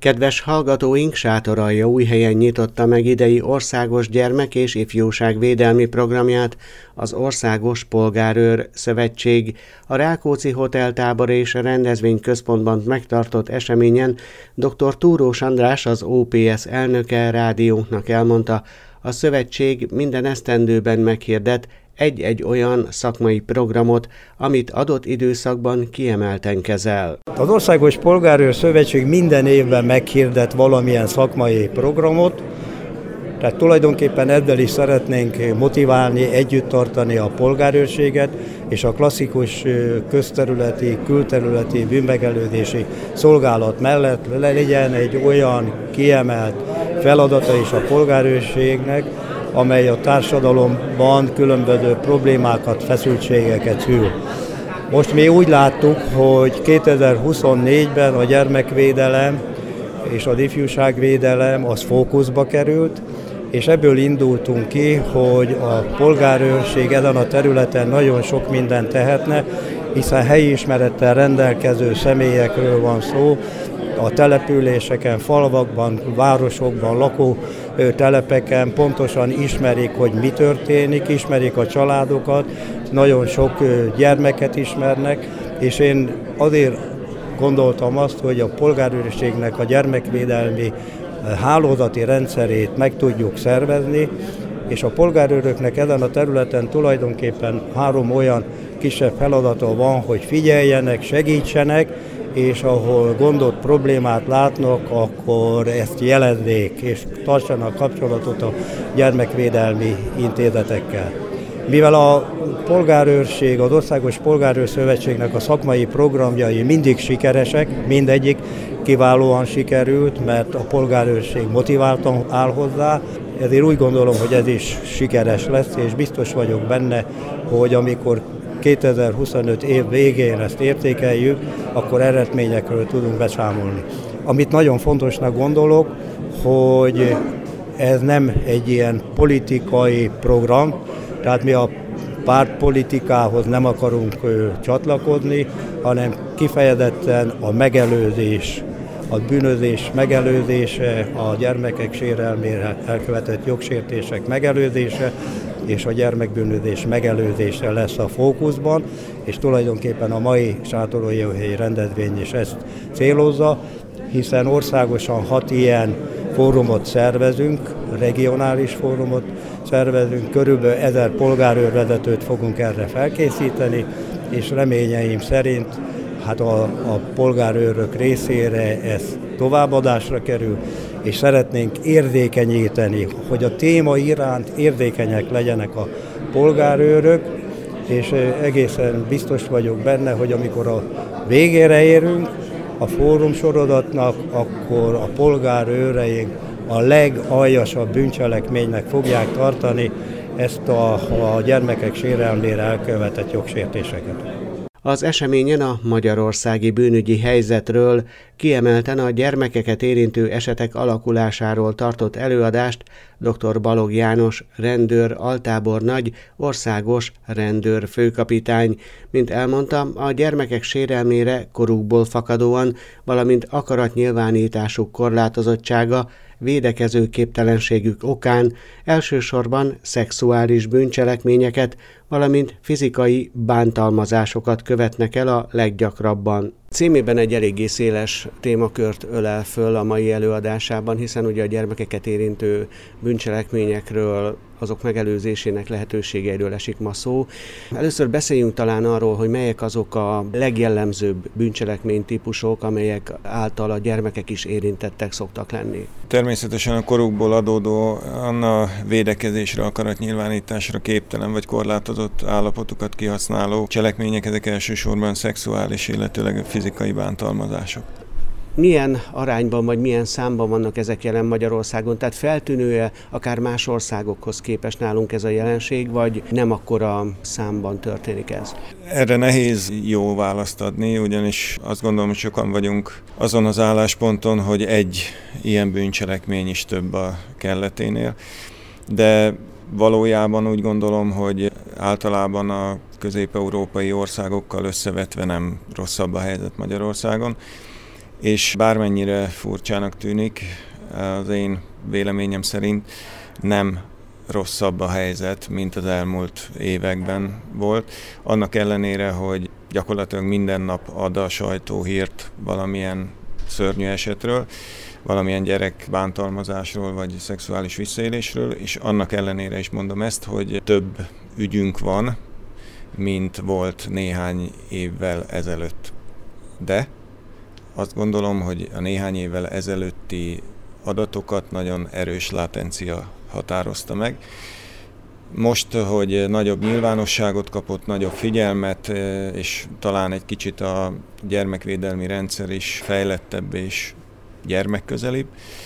Kedves hallgatóink, Sátoraljaújhelyen nyitotta meg idei Országos Gyermek- és Ifjúságvédelmi Programját az Országos Polgárőr Szövetség. A Rákóczi Hoteltábor és Rendezvényközpontban megtartott eseményen dr. Túrós András, az OPS elnöke rádiónknak elmondta, a szövetség minden esztendőben meghirdet egy-egy olyan szakmai programot, amit adott időszakban kiemelten kezel. Az Országos Polgárőr Szövetség minden évben meghirdet valamilyen szakmai programot, tehát tulajdonképpen ezzel is szeretnénk motiválni, együtt tartani a polgárőrséget, és a klasszikus közterületi, külterületi bűnmegelőzési szolgálat mellett legyen egy olyan kiemelt feladata is a polgárőrségnek, amely a társadalomban különböző problémákat, feszültségeket szül. Most mi úgy láttuk, hogy 2024-ben a gyermekvédelem és az ifjúságvédelem az fókuszba került, és ebből indultunk ki, hogy a polgárőrség ezen a területen nagyon sok mindent tehetne, hiszen helyi ismerettel rendelkező személyekről van szó, a településeken, falvakban, városokban, lakótelepeken pontosan ismerik, hogy mi történik, ismerik a családokat, nagyon sok gyermeket ismernek, és én azért gondoltam azt, hogy a polgárőrségnek a gyermekvédelmi hálózati rendszerét meg tudjuk szervezni, és a polgárőröknek ezen a területen tulajdonképpen 3 olyan kisebb feladata van, hogy figyeljenek, segítsenek, és ahol gondot, problémát látnak, akkor ezt jelezzék, és tartsanak kapcsolatot a gyermekvédelmi intézetekkel. Mivel a polgárőrség, az Országos Polgárőr Szövetségnek a szakmai programjai mindig sikeresek, mindegyik kiválóan sikerült, mert a polgárőrség motiváltan áll hozzá, ezért úgy gondolom, hogy ez is sikeres lesz, és biztos vagyok benne, hogy amikor 2025 év végén ezt értékeljük, akkor eredményekről tudunk beszámolni. Amit nagyon fontosnak gondolok, hogy ez nem egy ilyen politikai program, tehát mi a pártpolitikához nem akarunk csatlakozni, hanem kifejezetten a megelőzés, a bűnözés megelőzése, a gyermekek sérelmére elkövetett jogsértések megelőzése, és a gyermekbűnözés megelőzése lesz a fókuszban, és tulajdonképpen a mai Sátoraljaújhelyi rendezvény is ezt célozza, hiszen országosan 6 ilyen fórumot szervezünk, regionális fórumot szervezünk, körülbelül 1000 polgárőrvezetőt fogunk erre felkészíteni, és reményeim szerint a polgárőrök részére ez továbbadásra kerül, és szeretnénk érzékenyíteni, hogy a téma iránt érzékenyek legyenek a polgárőrök, és egészen biztos vagyok benne, hogy amikor a végére érünk a fórum sorozatnak, akkor a polgárőreink a legaljasabb bűncselekménynek fogják tartani ezt a gyermekek sérelmére elkövetett jogsértéseket. Az eseményen a magyarországi bűnügyi helyzetről, kiemelten a gyermekeket érintő esetek alakulásáról tartott előadást dr. Balogh János rendőr altábornagy, országos rendőrfőkapitány. Mint elmondta, a gyermekek sérelmére korukból fakadóan, valamint akaratnyilvánításuk korlátozottsága, védekező képtelenségük okán elsősorban szexuális bűncselekményeket, valamint fizikai bántalmazásokat követnek el a leggyakrabban. Címében egy eléggé széles témakört ölel föl a mai előadásában, hiszen ugye a gyermekeket érintő bűncselekményekről, azok megelőzésének lehetőségeiről esik ma szó. Először beszéljünk talán arról, hogy melyek azok a legjellemzőbb bűncselekménytípusok, amelyek által a gyermekek is érintettek szoktak lenni. Természetesen a korukból adódóan a védekezésre, akaratnyilvánításra képtelen vagy korlátozott állapotukat kihasználó cselekmények, ezek elsősorban szexuális, illetőleg fizikai bántalmazások. Milyen arányban vagy milyen számban vannak ezek jelen Magyarországon? Tehát feltűnő-e akár más országokhoz képest nálunk ez a jelenség, vagy nem akkora számban történik ez? Erre nehéz jó választ adni, ugyanis azt gondolom, hogy sokan vagyunk azon az állásponton, hogy egy ilyen bűncselekmény is több a kelleténél, de valójában úgy gondolom, hogy általában a közép-európai országokkal összevetve nem rosszabb a helyzet Magyarországon, és bármennyire furcsának tűnik, az én véleményem szerint nem rosszabb a helyzet, mint az elmúlt években volt. Annak ellenére, hogy gyakorlatilag minden nap ad a sajtó hírt valamilyen szörnyű esetről, valamilyen gyerek bántalmazásról vagy szexuális visszaélésről, és annak ellenére is mondom ezt, hogy több ügyünk van, mint volt néhány évvel ezelőtt. De azt gondolom, hogy a néhány évvel ezelőtti adatokat nagyon erős látencia határozta meg. Most, hogy nagyobb nyilvánosságot kapott, nagyobb figyelmet, és talán egy kicsit a gyermekvédelmi rendszer is fejlettebb és gyermekközelibb,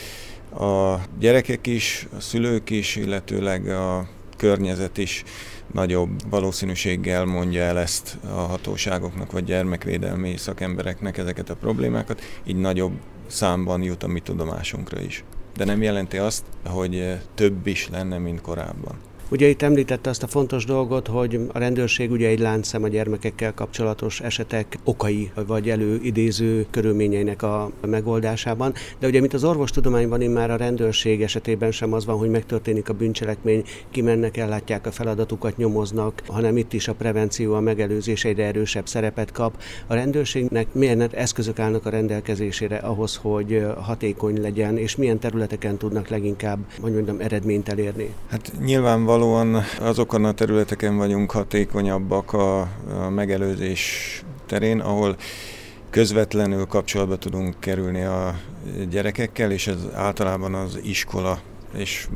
a gyerekek is, a szülők is, illetőleg a környezet is nagyobb valószínűséggel mondja el ezt a hatóságoknak vagy gyermekvédelmi szakembereknek ezeket a problémákat, így nagyobb számban jut a mi tudomásunkra is. De nem jelenti azt, hogy több is lenne, mint korábban. Ugye itt említette azt a fontos dolgot, hogy a rendőrség ugye egy láncszem a gyermekekkel kapcsolatos esetek okai vagy előidéző körülményeinek a megoldásában, de ugye mint az orvostudományban immár a rendőrség esetében sem az van, hogy megtörténik a bűncselekmény, kimennek, ellátják a feladatukat, nyomoznak, hanem itt is a prevenció, a megelőzés egyre erősebb szerepet kap. A rendőrségnek milyen eszközök állnak a rendelkezésére ahhoz, hogy hatékony legyen, és milyen területeken tudnak leginkább, hogy mondjam, eredményt elérni? Hát nyilvánvalóan azokon a területeken vagyunk hatékonyabbak a megelőzés terén, ahol közvetlenül kapcsolatba tudunk kerülni a gyerekekkel, és ez általában az iskola, és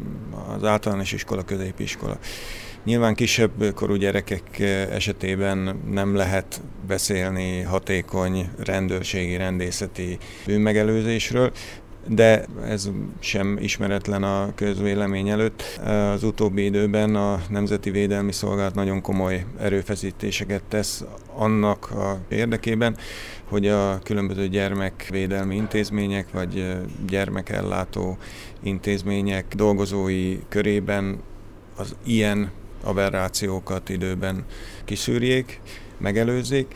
az általános iskola, középiskola. Nyilván kisebb korú gyerekek esetében nem lehet beszélni hatékony rendőrségi, rendészeti bűnmegelőzésről, de ez sem ismeretlen a közvélemény előtt. Az utóbbi időben a Nemzeti Védelmi Szolgálat nagyon komoly erőfeszítéseket tesz annak a érdekében, hogy a különböző gyermekvédelmi intézmények vagy gyermekellátó intézmények dolgozói körében az ilyen aberrációkat időben kiszűrjék, megelőzzék.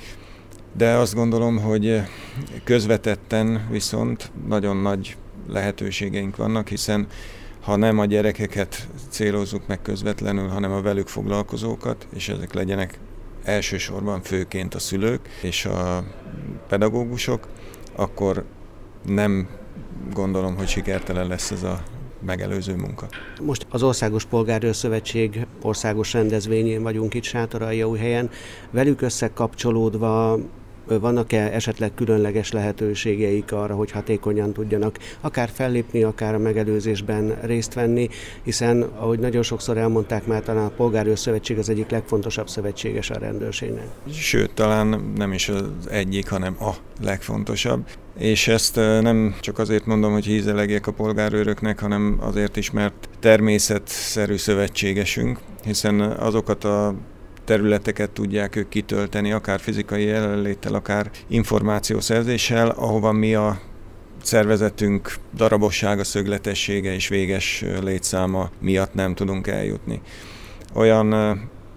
De azt gondolom, hogy közvetetten viszont nagyon nagy lehetőségeink vannak, hiszen ha nem a gyerekeket célozzuk meg közvetlenül, hanem a velük foglalkozókat, és ezek legyenek elsősorban főként a szülők és a pedagógusok, akkor nem gondolom, hogy sikertelen lesz ez a megelőző munka. Most az Országos Polgárőr Szövetség országos rendezvényén vagyunk itt Sátoraljaújhelyen. Velük összekapcsolódva vannak-e esetleg különleges lehetőségeik arra, hogy hatékonyan tudjanak akár fellépni, akár a megelőzésben részt venni, hiszen, ahogy nagyon sokszor elmondták már, talán a Polgárőr Szövetség az egyik legfontosabb szövetséges a rendőrségnek. Sőt, talán nem is az egyik, hanem a legfontosabb. És ezt nem csak azért mondom, hogy hízelegjek a polgárőröknek, hanem azért is, mert természetszerű szövetségesünk, hiszen azokat a területeket tudják ők kitölteni, akár fizikai jelenléttel, akár információszerzéssel, ahova mi a szervezetünk darabossága, szögletessége és véges létszáma miatt nem tudunk eljutni. Olyan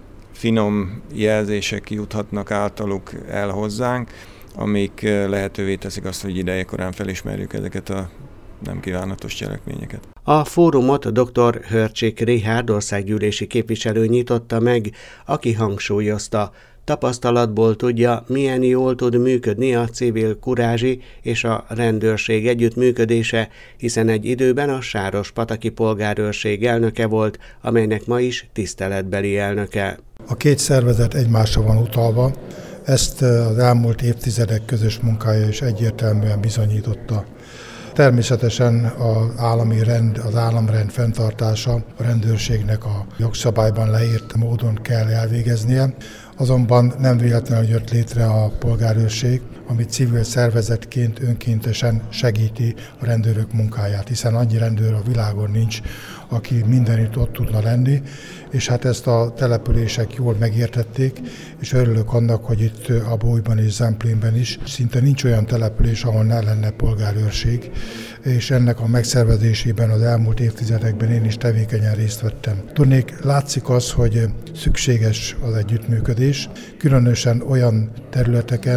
finom jelzések juthatnak általuk el hozzánk, amik lehetővé teszik azt, hogy idejekorán felismerjük ezeket a nem kívánatos cselekményeket. A fórumot dr. Hörcsik Richárd országgyűlési képviselő nyitotta meg, aki hangsúlyozta, tapasztalatból tudja, milyen jól tud működni a civil kurázsi és a rendőrség együttműködése, hiszen egy időben a Sárospataki polgárőrség elnöke volt, amelynek ma is tiszteletbeli elnöke. A két szervezet egymásra van utalva, ezt az elmúlt évtizedek közös munkája is egyértelműen bizonyította. Természetesen az államrend fenntartása a rendőrségnek a jogszabályban leírt módon kell elvégeznie, azonban nem véletlenül jött létre a polgárőrség, ami civil szervezetként önkéntesen segíti a rendőrök munkáját, hiszen annyi rendőr a világon nincs, aki mindenütt ott tudna lenni, és hát ezt a települések jól megértették, és örülök annak, hogy itt a Bójban és Zemplénben is szinte nincs olyan település, ahol ne lenne polgárőrség, és ennek a megszervezésében az elmúlt évtizedekben én is tevékenyen részt vettem. Tudnék, látszik az, hogy szükséges az együttműködés, különösen olyan területeken,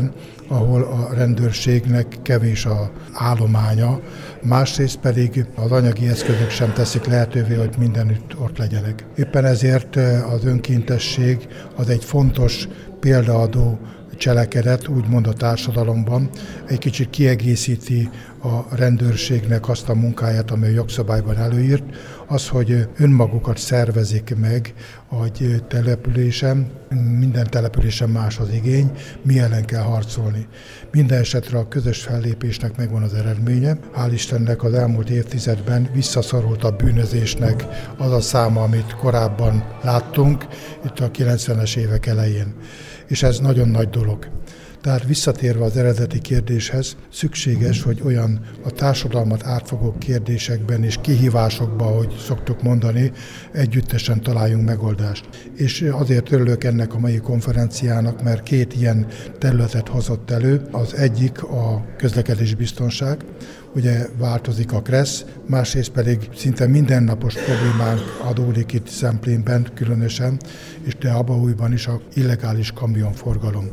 ahol a rendőrségnek kevés az állománya, másrészt pedig az anyagi eszközök sem teszik lehetővé, hogy mindenütt ott legyenek. Éppen ezért az önkéntesség az egy fontos példaadó cselekedet, úgymond a társadalomban, egy kicsit kiegészíti a rendőrségnek azt a munkáját, ami a jogszabályban előírt, az, hogy önmagukat szervezik meg egy településen, minden településen más az igény, mi ellen kell harcolni. Minden esetre a közös fellépésnek megvan az eredménye. Hál' Istennek az elmúlt évtizedben visszaszorult a bűnözésnek az a száma, amit korábban láttunk, itt a 90-es évek elején. És ez nagyon nagy dolog. Tehát visszatérve az eredeti kérdéshez, szükséges, hogy olyan a társadalmat átfogó kérdésekben és kihívásokban, ahogy szoktuk mondani, együttesen találjunk megoldást. És azért örülök ennek a mai konferenciának, mert két ilyen területet hozott elő. Az egyik a közlekedésbiztonság, ugye változik a KRESZ, másrészt pedig szinte mindennapos problémánk adódik itt Szemplénben különösen, és de Abaújban is a illegális kamionforgalom.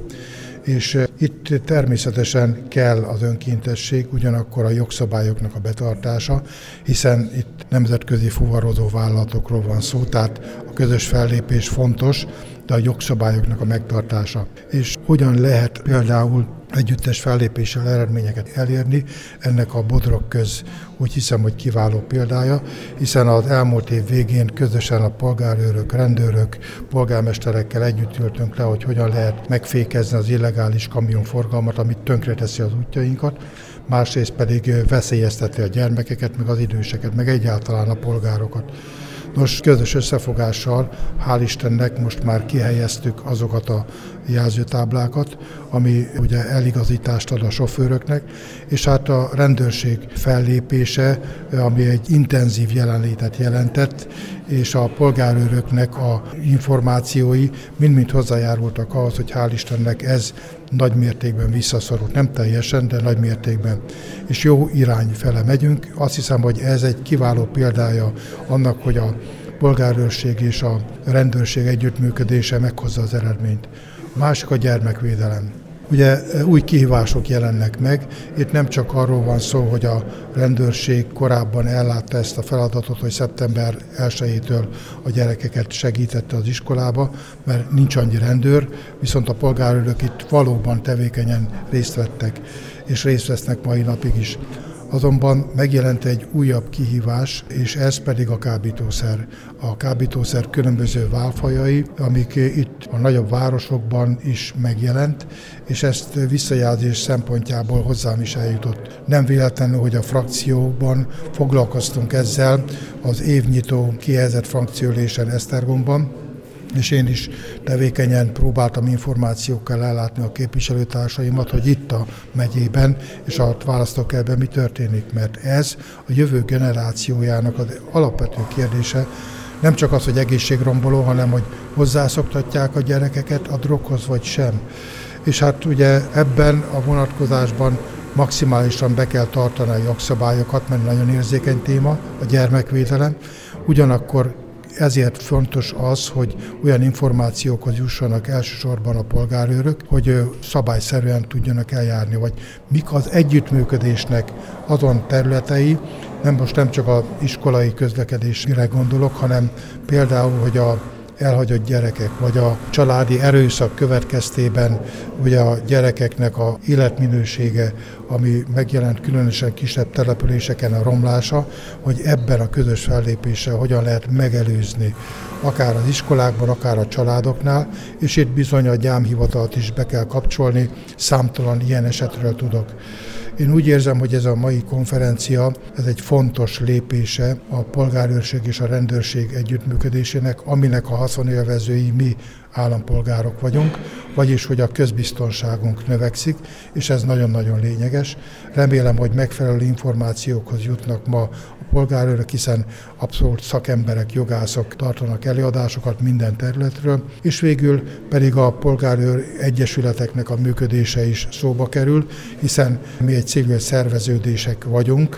És itt természetesen kell az önkéntesség, ugyanakkor a jogszabályoknak a betartása, hiszen itt nemzetközi fuvarozó vállalatokról van szó, tehát a közös fellépés fontos, de a jogszabályoknak a megtartása. És hogyan lehet például együttes fellépéssel eredményeket elérni, ennek a Bodrogköz úgy hiszem, hogy kiváló példája, hiszen az elmúlt év végén közösen a polgárőrök, rendőrök, polgármesterekkel együtt ültünk le, hogy hogyan lehet megfékezni az illegális kamionforgalmat, amit tönkreteszi az útjainkat, másrészt pedig veszélyezteti a gyermekeket, meg az időseket, meg egyáltalán a polgárokat. Nos, közös összefogással, hál' Istennek most már kihelyeztük azokat a jelzőtáblákat, ami ugye eligazítást ad a sofőröknek, és hát a rendőrség fellépése, ami egy intenzív jelenlétet jelentett, és a polgárőröknek a információi mind-mind hozzájárultak ahhoz, hogy hál' Istennek ez nagy mértékben visszaszorult. Nem teljesen, de nagy mértékben. És jó irány fele megyünk. Azt hiszem, hogy ez egy kiváló példája annak, hogy a polgárőrség és a rendőrség együttműködése meghozza az eredményt. A másik a gyermekvédelem. Ugye új kihívások jelennek meg, itt nem csak arról van szó, hogy a rendőrség korábban ellátta ezt a feladatot, hogy szeptember 1-től a gyerekeket segítette az iskolába, mert nincs annyi rendőr, viszont a polgárőrök itt valóban tevékenyen részt vettek, és részt vesznek mai napig is. Azonban megjelent egy újabb kihívás, és ez pedig a kábítószer. A kábítószer különböző válfajai, amik itt a nagyobb városokban is megjelent, és ezt visszajelzés szempontjából hozzám is eljutott. Nem véletlenül, hogy a frakcióban foglalkoztunk ezzel az évnyitó kihelyezett frakcióülésen Esztergomban, és én is tevékenyen próbáltam információkkal ellátni a képviselőtársaimat, hogy itt a megyében és a választókerületben mi történik, mert ez a jövő generációjának az alapvető kérdése, nem csak az, hogy egészségromboló, hanem hogy hozzászoktatják a gyerekeket a droghoz vagy sem. És hát ugye ebben a vonatkozásban maximálisan be kell tartani a jogszabályokat, mert nagyon érzékeny téma a gyermekvédelem, ugyanakkor ezért fontos az, hogy olyan információkhoz jussanak elsősorban a polgárőrök, hogy szabályszerűen tudjanak eljárni, vagy mik az együttműködésnek azon területei, nem csak az iskolai közlekedésre gondolok, hanem például, hogy a elhagyott gyerekek, vagy a családi erőszak következtében ugye a gyerekeknek a életminősége, ami megjelent különösen kisebb településeken a romlása, hogy ebben a közös fellépéssel hogyan lehet megelőzni, akár az iskolákban, akár a családoknál, és itt bizony a gyámhivatalt is be kell kapcsolni, számtalan ilyen esetről tudok. Én úgy érzem, hogy ez a mai konferencia, ez egy fontos lépése a polgárőrség és a rendőrség együttműködésének, aminek a haszonélvezői mi állampolgárok vagyunk, vagyis hogy a közbiztonságunk növekszik, és ez nagyon-nagyon lényeges. Remélem, hogy megfelelő információkhoz jutnak ma a polgárőrök, hiszen abszolút szakemberek, jogászok tartanak előadásokat minden területről, és végül pedig a polgárőr egyesületeknek a működése is szóba kerül, hiszen mi egy civil szerveződések vagyunk,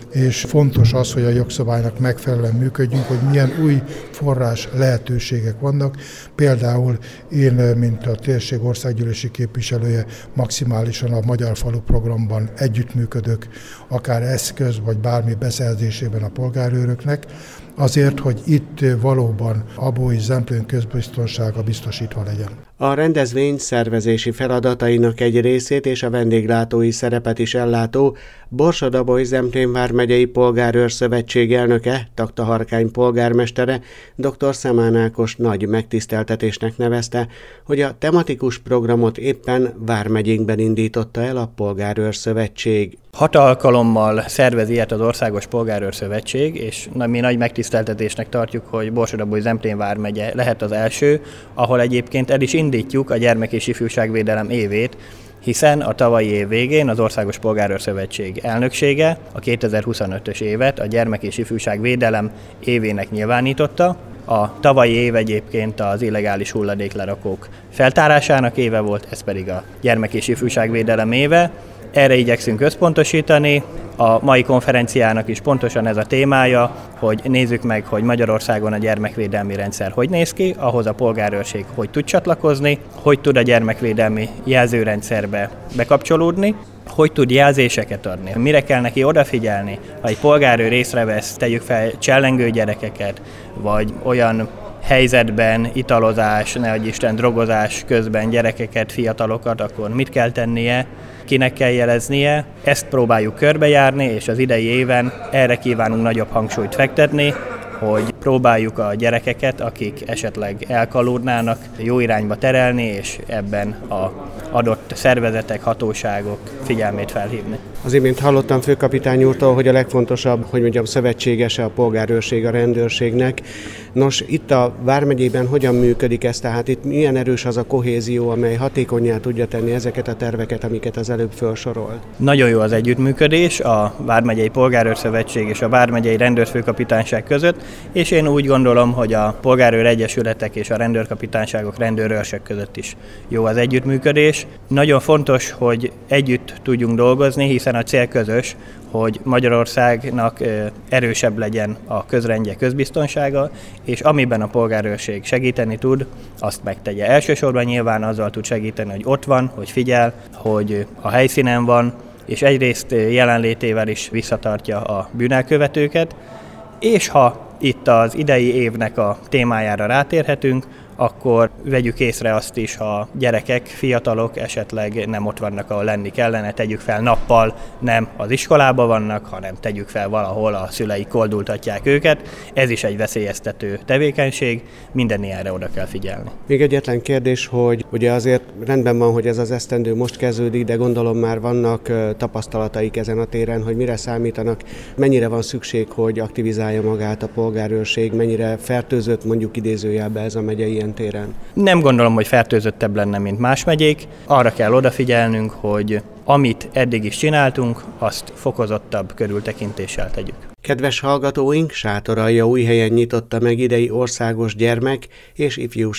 és fontos az, hogy a jogszabálynak megfelelően működjünk, hogy milyen új forrás lehetőségek vannak. Például én, mint a térség országgyűlési képviselője, maximálisan a Magyar Falu programban együttműködök, akár eszköz vagy bármi beszerzésében a polgárőröknek, azért, hogy itt valóban a Bói-Zemplén közbiztonsága biztosítva legyen. A rendezvény szervezési feladatainak egy részét és a vendéglátói szerepet is ellátó Borsod-Abaúj-Zemplén vármegyei Polgárőrszövetség elnöke, Taktaharkány polgármestere dr. Szemán Ákos nagy megtiszteltetésnek nevezte, hogy a tematikus programot éppen vármegyénkben indította el a Polgárőrszövetség. 6 alkalommal szervez ilyet az Országos Polgárőrszövetség, és mi nagy megtiszteltetésnek tartjuk, hogy Borsod-Abaúj-Zemplén vármegye lehet az első, ahol egyébként el is indítjuk a gyermek- és ifjúságvédelem évét, hiszen a tavalyi év végén az Országos Polgárőrszövetség elnöksége a 2025-ös évet a gyermek- és ifjúságvédelem évének nyilvánította. A tavalyi év egyébként az illegális hulladéklerakók feltárásának éve volt, ez pedig a gyermek- és ifjúságvédelem éve. Erre igyekszünk összpontosítani. A mai konferenciának is pontosan ez a témája, hogy nézzük meg, hogy Magyarországon a gyermekvédelmi rendszer hogy néz ki, ahhoz a polgárőrség hogy tud csatlakozni, hogy tud a gyermekvédelmi jelzőrendszerbe bekapcsolódni, hogy tud jelzéseket adni, mire kell neki odafigyelni, ha egy polgárőr észrevesz, tegyük fel csellengő gyerekeket, vagy olyan helyzetben, italozás, nehogy Isten drogozás közben gyerekeket, fiatalokat, akkor mit kell tennie, kinek kell jeleznie. Ezt próbáljuk körbejárni, és az idei éven erre kívánunk nagyobb hangsúlyt fektetni, hogy próbáljuk a gyerekeket, akik esetleg elkalódnának, jó irányba terelni, és ebben az adott szervezetek, hatóságok figyelmét felhívni. Az imént hallottam főkapitány úrtól, hogy a legfontosabb, hogy mondjam, szövetségese a polgárőrség a rendőrségnek. Nos, itt a vármegyében hogyan működik ez? Tehát itt milyen erős az a kohézió, amely hatékonnyá tudja tenni ezeket a terveket, amiket az előbb felsorolt? Nagyon jó az együttműködés a Vármegyei Polgárőrszövetség és a Vármegyei Rendőrfőkapitányság között, és én úgy gondolom, hogy a polgárőr egyesületek és a rendőrkapitányságok, rendőrőrsök között is jó az együttműködés. Nagyon fontos, hogy együtt tudjunk dolgozni, hiszen a cél közös, hogy Magyarországnak erősebb legyen a közrendje, közbiztonsága, és amiben a polgárőrség segíteni tud, azt megtegye. Elsősorban nyilván azzal tud segíteni, hogy ott van, hogy figyel, hogy a helyszínen van, és egyrészt jelenlétével is visszatartja a bűnelkövetőket, és ha itt az idei évnek a témájára rátérhetünk, akkor vegyük észre azt is, ha gyerekek, fiatalok esetleg nem ott vannak, ahol lenni kellene, tegyük fel nappal, nem az iskolában vannak, hanem tegyük fel valahol, a szüleik koldultatják őket. Ez is egy veszélyeztető tevékenység, minden ilyenre oda kell figyelni. Még egyetlen kérdés, hogy ugye azért rendben van, hogy ez az esztendő most kezdődik, de gondolom már vannak tapasztalataik ezen a téren, hogy mire számítanak, mennyire van szükség, hogy aktivizálja magát a polgárőrség, mennyire fertőzött mondjuk idézőjelbe ez a megye ilyen téren? Nem gondolom, hogy fertőzöttebb lenne, mint más megyék. Arra kell odafigyelnünk, hogy amit eddig is csináltunk, azt fokozottabb körültekintéssel tegyük. Kedves hallgatóink, Sátoraljaújhelyen nyitotta meg idei országos gyermek- és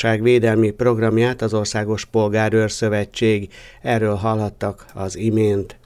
ifjúságvédelmi programját az Országos Polgárőrszövetség. Erről hallhattak az imént.